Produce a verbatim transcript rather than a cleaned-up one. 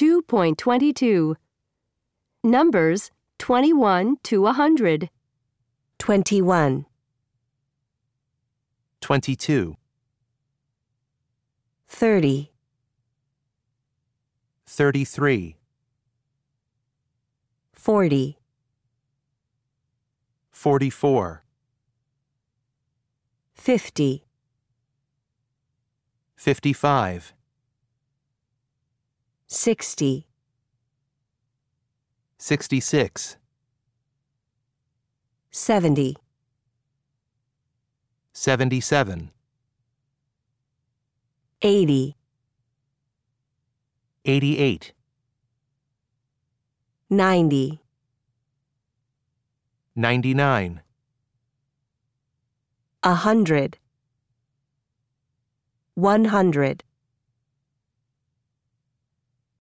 two point two two. Numbers twenty-one to one hundred. twenty-one, twenty-two, thirty, thirty-three, forty, forty-four, fifty, fifty-five, sixty, sixty-six, seventy, seventy-seven, eighty, eighty-eight, ninety, ninety-nine, a hundred, one hundred.